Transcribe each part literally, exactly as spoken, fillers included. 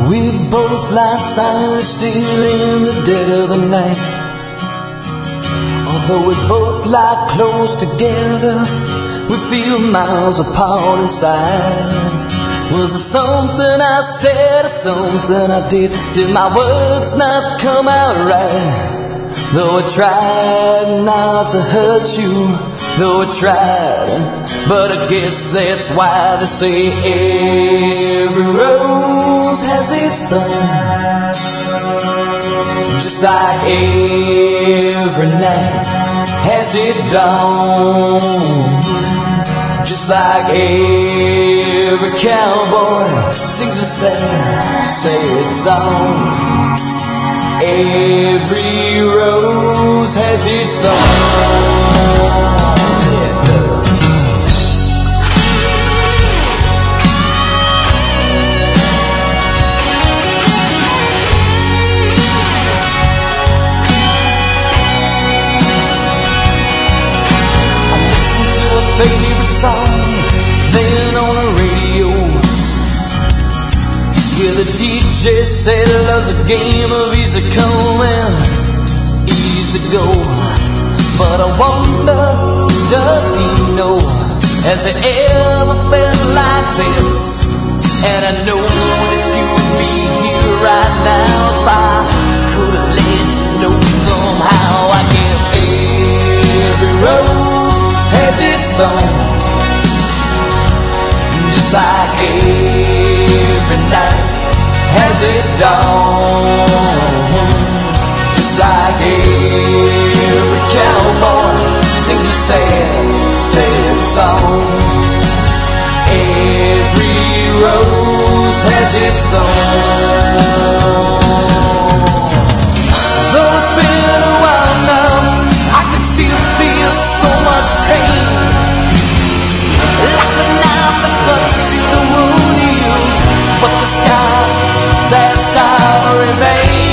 We both lie silent still in the dead of the night. Although we both lie close together, we feel miles apart inside. Was it something I said or something I did? Did my words not come out right? Though I tried not to hurt you, though I tried, but I guess that's why they say every rose has its thorn. Just like every night has its dawn. Just like every cowboy sings a sad, sad song. Every rose has its thorn. It does. I listen to a favorite song, then on the radio, where the D J said love's a game of easy come and easy go. But I wonder, does he know, has he ever felt like this? And I know that you would be here right now if I could have let you know somehow. I guess every rose has its thorn, just like every night has its dawn. Just like every cowboy sings a sad, sad song. Every rose has its thorn. Though it's been a while now, I can still feel so much pain, like the knife that cuts you the wound heals, but the sky, that star remains.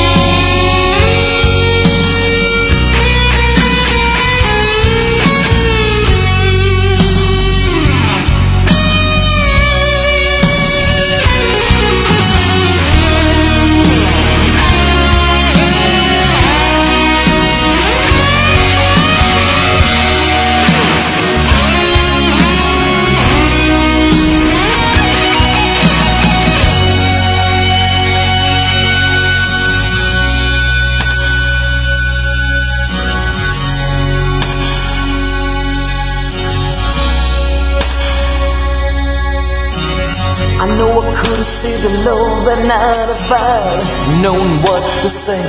I know I could have saved the love that night if I'd known what to say.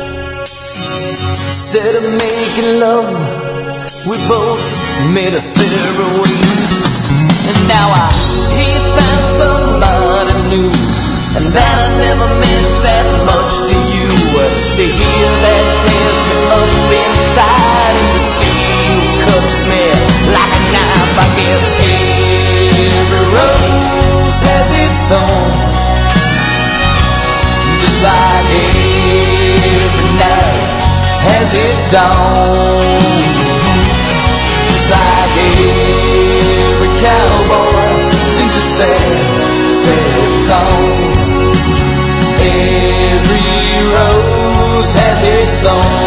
Instead of making love, we both made a separate ways. And now I hear you found somebody new, and that I never meant that much to you. To hear that tears me up inside, and to see you cuts me like a knife. I guess every rose has its thorn, just like every night has its dawn. Just like every cowboy sings a sad, sad song. Every rose has its thorn.